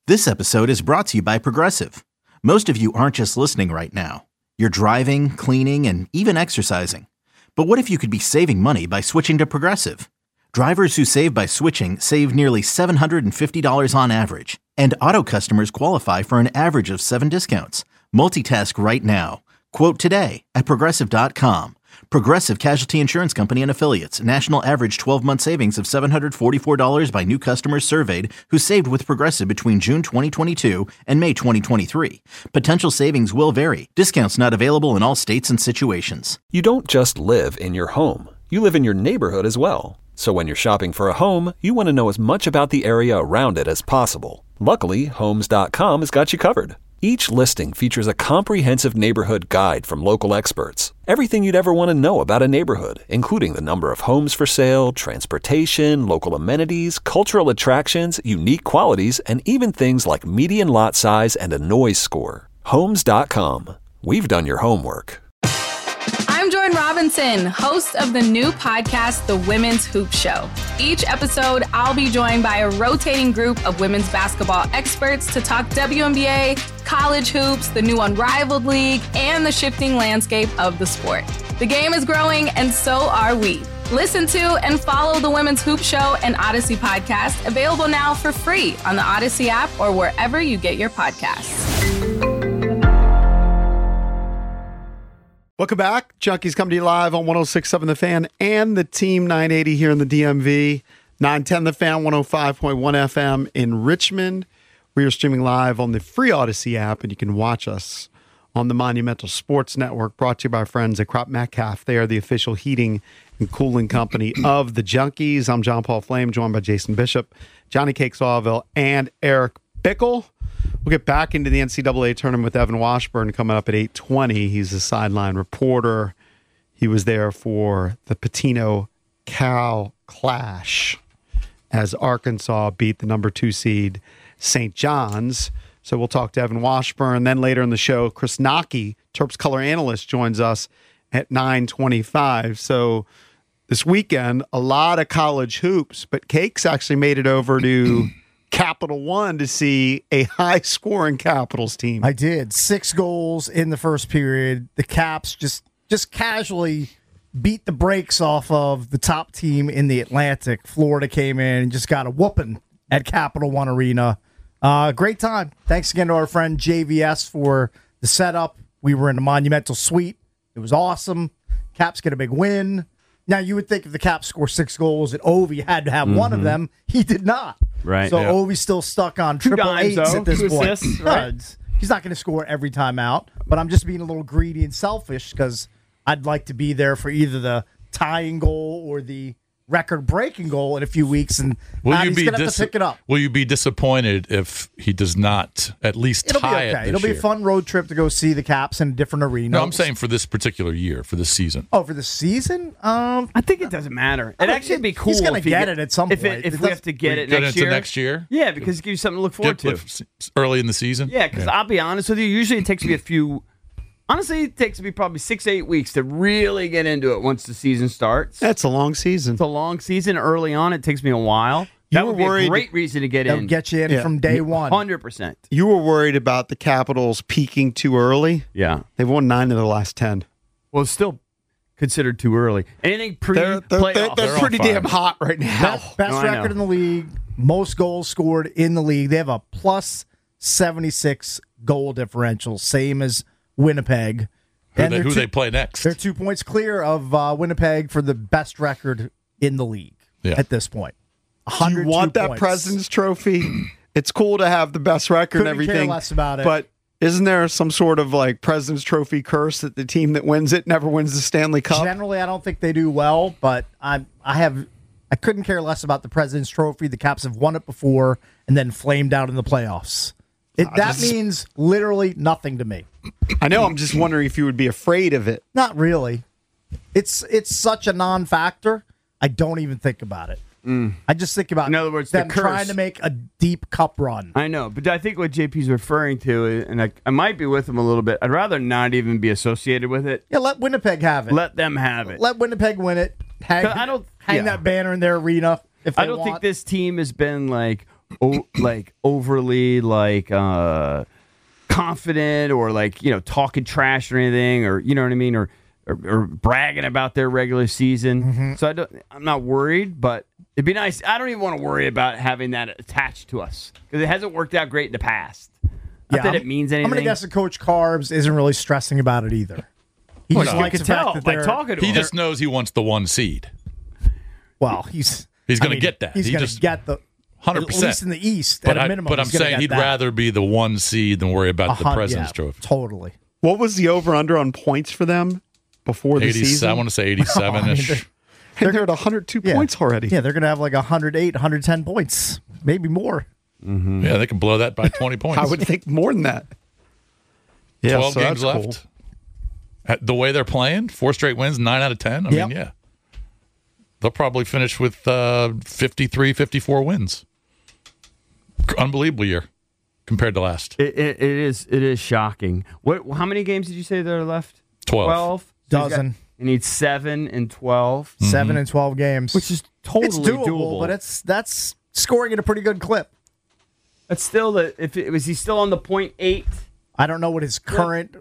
This episode is brought to you by Progressive. Most of you aren't just listening right now. You're driving, cleaning, and even exercising. But what if you could be saving money by switching to Progressive? Drivers who save by switching save nearly $750 on average. And auto customers qualify for an average of 7 discounts. Multitask right now. Quote today at Progressive.com. Progressive Casualty Insurance Company and Affiliates. National average 12-month savings of $744 by new customers surveyed who saved with Progressive between June 2022 and May 2023. Potential savings will vary. Discounts not available in all states and situations. You don't just live in your home. You live in your neighborhood as well. So when you're shopping for a home, you want to know as much about the area around it as possible. Luckily, Homes.com has got you covered. Each listing features a comprehensive neighborhood guide from local experts. Everything you'd ever want to know about a neighborhood, including the number of homes for sale, transportation, local amenities, cultural attractions, unique qualities, and even things like median lot size and a noise score. Homes.com. We've done your homework. I'm Jordan Robinson, host of the new podcast, The Women's Hoop Show. Each episode, I'll be joined by a rotating group of women's basketball experts to talk WNBA, college hoops, the new Unrivaled League, and the shifting landscape of the sport. The game is growing, and so are we. Listen to and follow The Women's Hoop Show and Odyssey podcast, available now for free on the Odyssey app or wherever you get your podcasts. Welcome back. Junkies come to you live on 106.7 The Fan and the Team 980 here in the DMV. 910 The Fan, 105.1 FM in Richmond. We are streaming live on the free Odyssey app, and you can watch us on the Monumental Sports Network, brought to you by our friends at Crop Metcalf. They are the official heating and cooling company of the Junkies. I'm John Paul Flame, joined by Jason Bishop, Johnny Cakes Allville, and Eric Bickle. We'll get back into the NCAA tournament with Evan Washburn coming up at 8:20. He's a sideline reporter. He was there for the Pitino-Cal clash as Arkansas beat the number 2 seed St. John's. So we'll talk to Evan Washburn. Then later in the show, Chris Naki, Terps color analyst, joins us at 9:25. So this weekend, a lot of college hoops, but Cakes actually made it over to Capital One to see a high-scoring Capitals team. I did. 6 goals in the first period. The Caps just casually beat the brakes off of the top team in the Atlantic. Florida came in and just got a whooping at Capital One Arena. Great time. Thanks again to our friend JVS for the setup. We were in a monumental suite. It was awesome. Caps get a big win. Now, you would think if the Caps score 6 goals that Ovi had to have one of them. He did not. Right. So Ovi's still stuck on triple eights at this point. Assists, right? He's not going to score every time out, but I'm just being a little greedy and selfish because I'd like to be there for either the tying goal or the record-breaking goal in a few weeks, and he's going to have to pick it up. Will you be disappointed if he does not at least tie it this It'll be year? a fun road trip to go see the Caps in a different arena. No, I'm saying for this particular year, for this season. Oh, for the season? I think it doesn't matter. It'd actually be cool. He's going to get it at some point. If we have to get it next year? Yeah, because it gives you something to look forward to. Early in the season? Yeah, because I'll be honest with you, usually it takes me honestly, it takes me probably 6 to 8 weeks to really get into it once the season starts. That's a long season. It's a long season. Early on, it takes me a while. That would be a great reason to get in. That'll get you in from day one. 100%. You were worried about the Capitals peaking too early. Yeah. They've won 9 of their last 10. Well, it's still considered too early. Anything pre-playoffs. They're pretty damn hot right now. Best record in the league, most goals scored in the league. They have a plus 76 goal differential, same as Winnipeg. Who they play next? They're 2 points clear of Winnipeg for the best record in the league at this point. Do you want that President's Trophy? It's cool to have the best record and everything. Care less about it. But isn't there some sort of like President's Trophy curse that the team that wins it never wins the Stanley Cup? Generally, I don't think they do well, but I couldn't care less about the President's Trophy. The Caps have won it before and then flamed out in the playoffs. That means literally nothing to me. I know. I'm just wondering if you would be afraid of it. Not really. It's such a non-factor. I don't even think about it. I just think about, in other words, them the curse. trying to make a deep cup run. I know, but I think what JP's referring to, and I might be with him a little bit, I'd rather not even be associated with it. Yeah, let Winnipeg have it. Let them have it. Let Winnipeg win it. Hang that banner in their arena if they I don't think this team has been like, overly confident or talking trash or anything, or you know what I mean, or bragging about their regular season. So I'm not worried, but it'd be nice. I don't even want to worry about having that attached to us because it hasn't worked out great in the past. Not that it means anything. I'm going to guess that Coach Carbs isn't really stressing about it either. He just likes the fact that by talking to him. He just knows he wants the 1 seed. Well, he's going to get that. He's going to get the 100%. At least in the East, but at a minimum. But I'm saying he'd rather be the 1 seed than worry about the President's Trophy. Totally. What was the over-under on points for them before the season? I want to say 87-ish. They're at 102 points already. Yeah, they're going to have like 108, 110 points, maybe more. Yeah, they can blow that by 20 points. I would think more than that. Yeah, 12 games left. Cool. The way they're playing, 4 straight wins, 9 out of 10. I mean, yeah. They'll probably finish with 53, 54 wins. Unbelievable year compared to last. It is shocking. How many games did you say there are left? 12. Dozen. You need 7 and 12. 7 and 12 games. Which is totally doable. But that's scoring at a pretty good clip. That's still was he still on the 0.8? I don't know what his current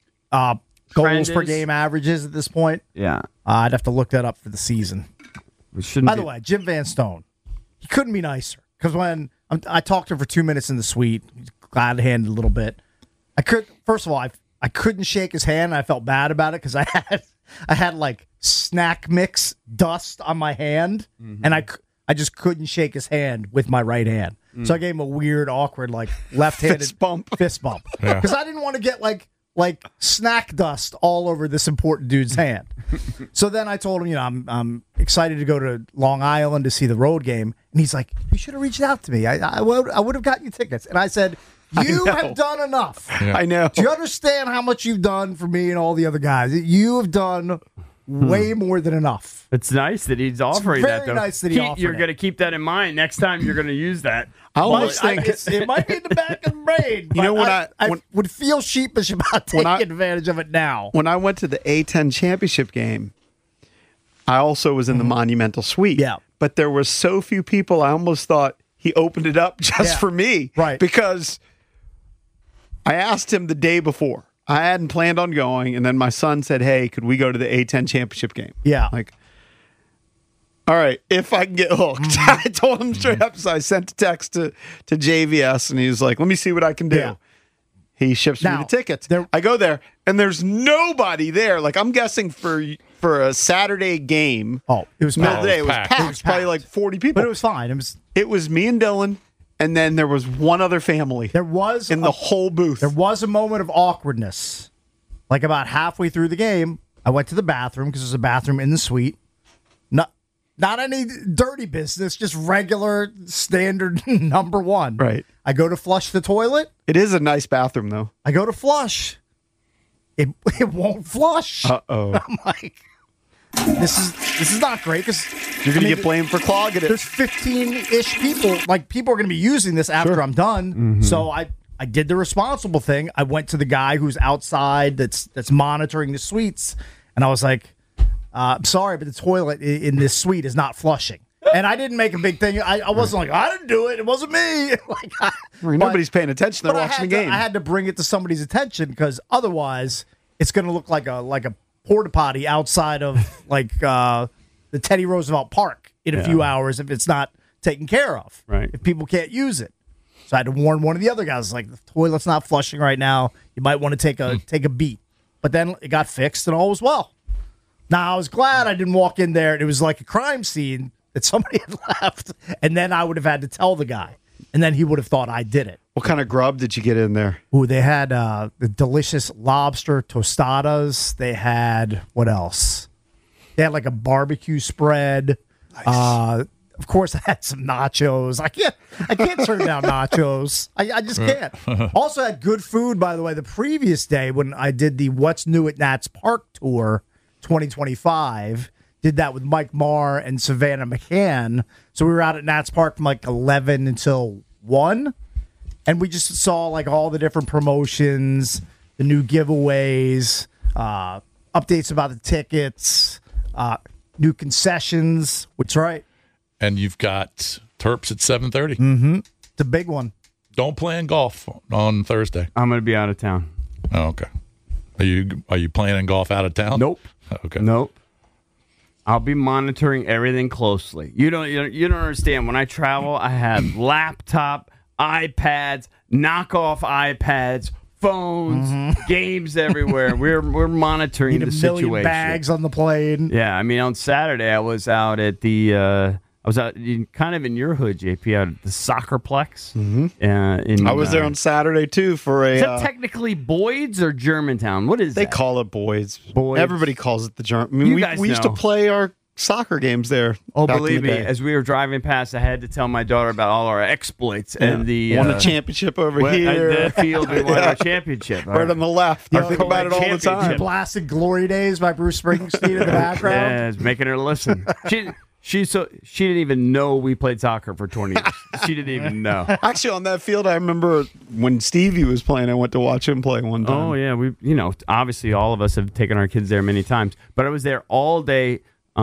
goals per game average is at this point. Yeah. I'd have to look that up for the season. By the way, Jim Van Stone, he couldn't be nicer. Because when I talked to him for 2 minutes in the suite, glad-handed a little bit. First of all, I couldn't shake his hand. And I felt bad about it because I had like snack mix dust on my hand, and I just couldn't shake his hand with my right hand. So I gave him a weird, awkward, like left-handed fist bump because I didn't want to get like snack dust all over this important dude's hand. So then I told him, I'm excited to go to Long Island to see the road game, and he's like, "You should have reached out to me. I would have gotten you tickets." And I said, "You have done enough. Yeah. I know. Do you understand how much you've done for me and all the other guys? You have done way more than enough." It's nice that he's offering that, though. Very nice that he offered You're going to keep that in mind next time you're going to use that. I almost think it might be in the back of the brain. You know, I would feel sheepish about taking advantage of it now. When I went to the A10 championship game, I also was in the Monumental Suite. Yeah. But there were so few people, I almost thought he opened it up just for me. Right. Because I asked him the day before. I hadn't planned on going, and then my son said, "Hey, could we go to the A10 championship game?" Yeah. Like, all right, if I can get hooked. I told him straight up, so I sent a text to JVS, and he was like, "Let me see what I can do." Yeah. He ships me the tickets. I go there, and there's nobody there. Like, I'm guessing for a Saturday game. Oh, it was middle of the day. It was packed. packed. It was probably like 40 people. But it was fine. It was me and Dylan, and then there was one other family. There was in the whole booth. There was a moment of awkwardness. Like about halfway through the game, I went to the bathroom because there's a bathroom in the suite. Not any dirty business, just regular standard number one. Right. I go to flush the toilet. It is a nice bathroom, though. I go to flush. It won't flush. Uh-oh. I'm like, this is not great because you're going to get blamed for clogging it. There's 15-ish people. Like, people are going to be using this after I'm done. Mm-hmm. So I did the responsible thing. I went to the guy who's outside that's monitoring the suites, and I was like, I'm sorry, but the toilet in this suite is not flushing. And I didn't make a big thing. I wasn't like, I didn't do it. It wasn't me. Nobody's paying attention. They're watching the game. I had to bring it to somebody's attention because otherwise it's going to look like a porta potty outside of the Teddy Roosevelt Park in a few hours if it's not taken care of. Right. If people can't use it. So I had to warn one of the other guys, like, the toilet's not flushing right now. You might want to take a beat. But then it got fixed and all was well. Now, I was glad I didn't walk in there and it was like a crime scene that somebody had left, and then I would have had to tell the guy, and then he would have thought I did it. What kind of grub did you get in there? Ooh, they had the delicious lobster tostadas. They had, what else? They had like a barbecue spread. Nice. Of course, I had some nachos. I can't turn down nachos. I just can't. Also had good food, by the way, the previous day when I did the What's New at Nats Park tour 2025. Did that with Mike Marr and Savannah McCann. So we were out at Nats Park from like 11 until 1. And we just saw like all the different promotions, the new giveaways, updates about the tickets, new concessions, which right. And you've got Terps at 7:30. Mm-hmm. It's a big one. Don't play in golf on Thursday. I'm going to be out of town. Oh, okay. Are you playing in golf out of town? Nope. Okay. Nope. I'll be monitoring everything closely. You don't understand. When I travel, I have laptop, iPads, knockoff iPads, phones, games everywhere. We're monitoring Need the a million situation. bags on the plane. Yeah, I mean, on Saturday I was out at the kind of in your hood, JP, out at the Soccerplex. I was there on Saturday too for a. Is that technically Boyd's or Germantown? What is they that? call it Boyd's. Boyd's. Everybody calls it the German. I mean, You we guys used to know. play our soccer games there. Oh, back in believe the me, day. as we were driving past, I had to tell my daughter about all our exploits and the won a championship over here. The field we won our championship. Right on the left. I Our think about it all the championship. time. Blasted Glory Days by Bruce Springsteen in the background. Yeah, it's making her listen. She didn't even know we played soccer for 20 years. She didn't even know. Actually, on that field, I remember when Stevie was playing. I went to watch him play one time. Oh yeah, obviously all of us have taken our kids there many times. But I was there all day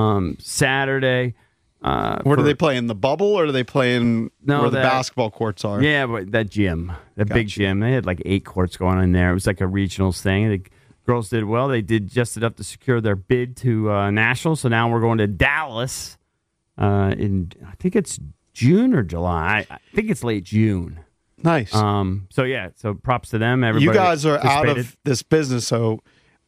Saturday. Where do they play, in the bubble, or do they play in where the basketball courts are? Yeah, but that gym, big gym. They had like 8 courts going in there. It was like a regionals thing. The girls did well. They did just enough to secure their bid to nationals. So now we're going to Dallas in, I think it's June or July. I think it's late June. Nice. So props to them. Everybody You guys are out participated. of this business, so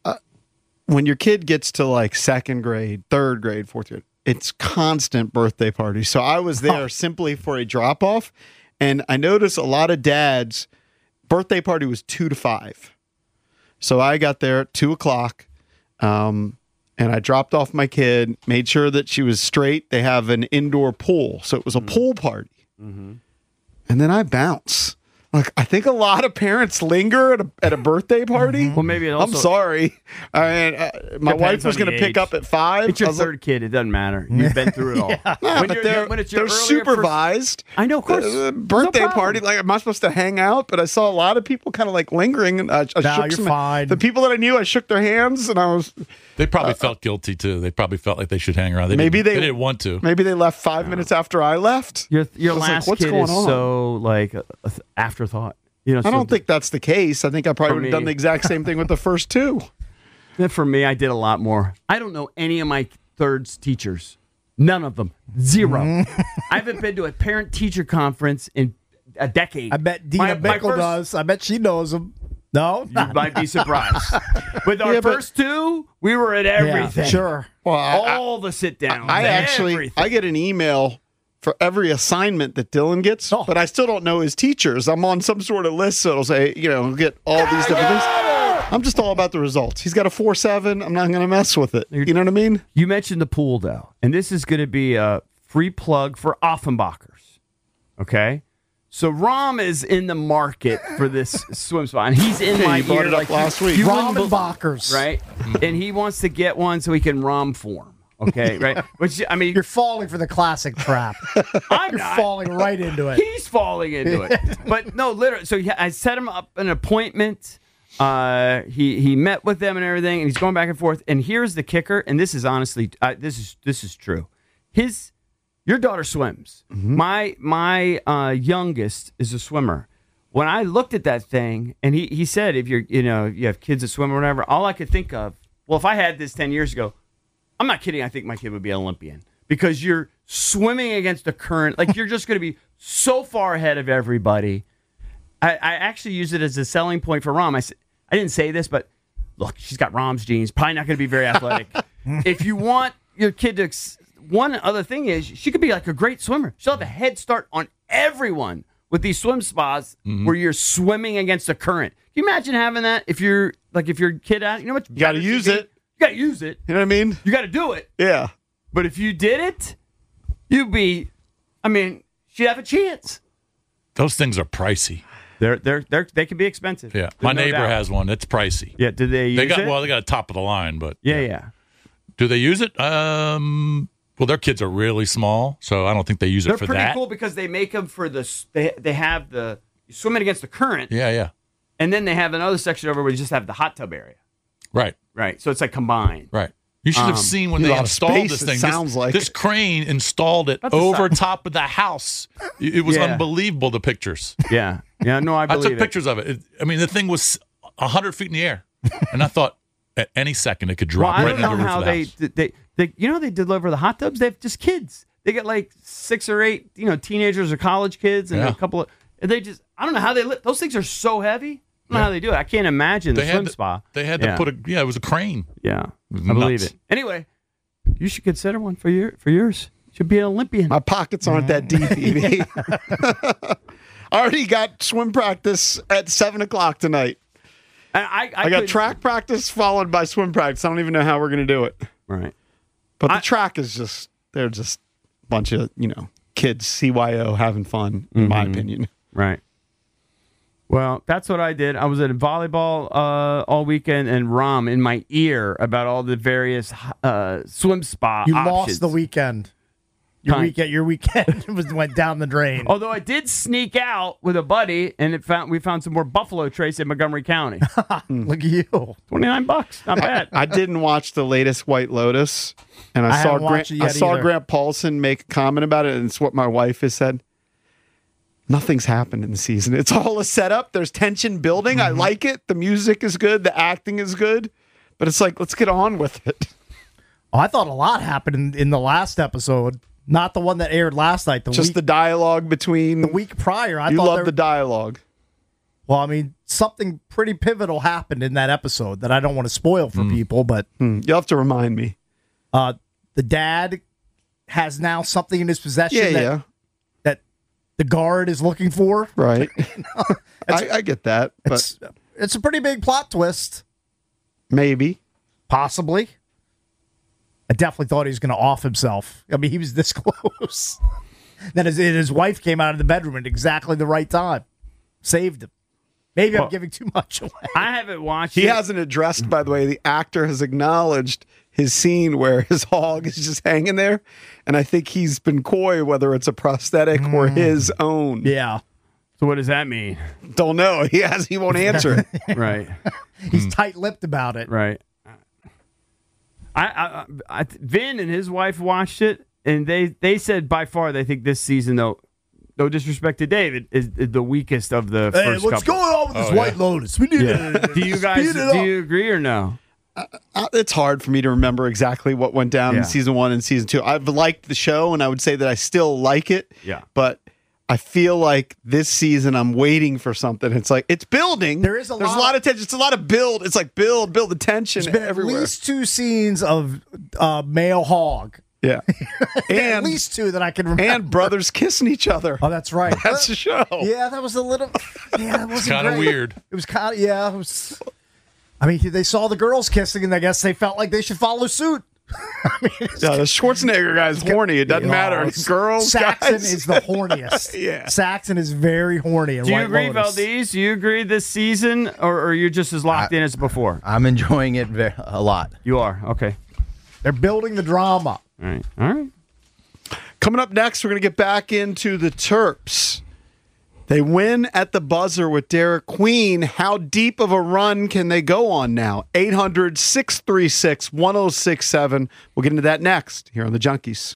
when your kid gets to like 2nd grade, 3rd grade, 4th grade, it's constant birthday parties. So I was there simply for a drop off, and I noticed a lot of dads' birthday party was 2 to 5. So I got there at 2:00, and I dropped off my kid, made sure that she was straight. They have an indoor pool, so it was a pool party. And then I bounce. Like, I think a lot of parents linger at a birthday party. Well, maybe it also, I'm sorry. I mean, my Depends wife was on going the to pick age. up at 5. It's your I was like, third kid. It doesn't matter. You've been through it all. nah, but they're supervised. I know, of course. Birthday No problem. party. Like, am I supposed to hang out? But I saw a lot of people kind of like lingering. And I shook you're some, fine. The people that I knew, I shook their hands, and I was. They probably felt guilty too. They probably felt like they should hang around. They didn't want to. Maybe they left 5 minutes after I left. Your I was like, last what's kid going is on? so like afterthought. I don't think that's the case. I think I probably would have me- done the exact same thing with the first 2. For me, I did a lot more. I don't know any of my third's teachers. None of them. 0. I haven't been to a parent-teacher conference in a decade. I bet Dina Bickle does. I bet she knows them. No? You might be surprised. With our first 2, we were at everything. Sure. Well, All the sit-downs. I get an email for every assignment that Dylan gets, but I still don't know his teachers. I'm on some sort of list, so it'll say, get all these different things. I'm just all about the results. He's got a 4.7. I'm not going to mess with it. You know what I mean? You mentioned the pool, though, and this is going to be a free plug for Offenbachers. Okay? So Rom is in the market for this swim spot, and he's in my you brought ear it up like last week. Rom and Bachers. right? And he wants to get one so he can Rom form. Okay, right? Which I mean, You're falling for the classic trap. I'm You're not. falling right into it. He's falling into it. But no, literally. So I set him up an appointment. He met with them and everything, and he's going back and forth. And here's the kicker. And this is honestly, this is true. Your daughter swims. My youngest is a swimmer. When I looked at that thing, and he said, if you have kids that swim or whatever, all I could think of, well, if I had this 10 years ago, I'm not kidding. I think my kid would be an Olympian because you're swimming against the current. Like, you're just going to be so far ahead of everybody. I actually use it as a selling point for Rom. I didn't say this, but look, she's got Rom's genes. Probably not going to be very athletic. If you want your kid to, one other thing is she could be like a great swimmer. She'll have a head start on everyone with these swim spots where you're swimming against the current. Can you imagine having that if your kid out? You know what? You got to use it. You got to use it. You know what I mean? You got to do it. Yeah. But if you did it, she'd have a chance. Those things are pricey. They can be expensive. Yeah, There's my no neighbor doubt. has one. It's pricey. Yeah, did they use it? Well, they got a top of the line, but Yeah. do they use it? Well, their kids are really small, so I don't think they use They're it for pretty that. cool because they make them for the. They have the swimming against the current, Yeah, and then they have another section over where you just have the hot tub area. right. Right, so it's like combined. Right. You should have seen when a they lot of installed space, this it thing. sounds like. This crane installed it That's a over size. top of the house. It was Yeah. unbelievable, the pictures. Yeah. No, I I believe took it. pictures of it. I mean, the thing was 100 feet in the air. And I thought at any second it could Well, drop I right don't into know the roof how of the house. they they deliver the hot tubs. They have just kids. They get like 6 or 8, teenagers or college kids and Yeah. a couple of. And they just, I don't know how they live. Those things are so heavy. I don't know how they do it. I can't imagine the swim spa. They had to put it was a crane. Yeah, was I believe nuts. it. Anyway, you should consider one for yours. Should be an Olympian. My pockets aren't that deep, EV. I already got swim practice at 7 o'clock tonight. I I got couldn't- track practice followed by swim practice. I don't even know how we're going to do it. Right. But the track is they're just a bunch of, kids, CYO, having fun, in my opinion. Right. Well, that's what I did. I was at volleyball all weekend and Rom in my ear about all the various swim spa You options. lost the weekend. Your weekend went down the drain. Although I did sneak out with a buddy, and we found some more buffalo trace in Montgomery County. Look at you. $29, not bad. I didn't watch the latest White Lotus, and I saw haven't watched it yet either. Grant Paulson make a comment about it, and it's what my wife has said. Nothing's happened in the season. It's all a setup. There's tension building. I like it. The music is good. The acting is good. But it's like, let's get on with it. Oh, I thought a lot happened in the last episode, not the one that aired last night. The dialogue between the week prior. I you thought love the dialogue. Well, I mean, something pretty pivotal happened in that episode that I don't want to spoil for people, but You'll have to remind me. the dad has now something in his possession that the guard is looking for. Right. I get that, but It's a pretty big plot twist, maybe. possibly. I definitely thought he was going to off himself. I mean, he was this close. Then his wife came out of the bedroom at exactly the right time. Saved him. Maybe I'm giving too much away. I haven't watched He it. hasn't addressed, by the way, the actor has acknowledged his scene where his hog is just hanging there. And I think he's been coy whether it's a prosthetic or his own. Yeah. So what does that mean? Don't know. He won't answer it. Right. He's tight-lipped about it. Right. Vin and his wife watched it, and they said by far they think this season, though, no disrespect to David, is the weakest of the first what's couple. going on with this White Lotus? We need to Do you guys speed it up. do you agree or no? It's hard for me to remember exactly what went down Yeah. in season 1 and season 2. I've liked the show, and I would say that I still like it. Yeah. But I feel like this season I'm waiting for something. It's like it's building. There's a lot of tension. It's a lot of build. It's like build the tension There's been everywhere. at least 2 scenes of male hog. Yeah. At And least 2 that I can remember. and brothers kissing each other. Oh, that's right. That's the show. Yeah, that was a little. Yeah, that wasn't Kind of great. weird. It was kind of It was. I mean, they saw the girls kissing, and I guess they felt like they should follow suit. Yeah, the Schwarzenegger guy's horny. It doesn't matter. Oh, Girls, Saxon guys. is the horniest. Yeah. Saxon is very horny. In Do you White agree, Lotus. Valdez? Do you agree this season, or you're just as locked in as before? I'm enjoying it a lot. You are. Okay. They're building the drama. All right. All right. Coming up next, we're going to get back into the Terps. They win at the buzzer with Derek Queen. How deep of a run can they go on now? 800-636-1067. We'll get into that next here on the Junkies.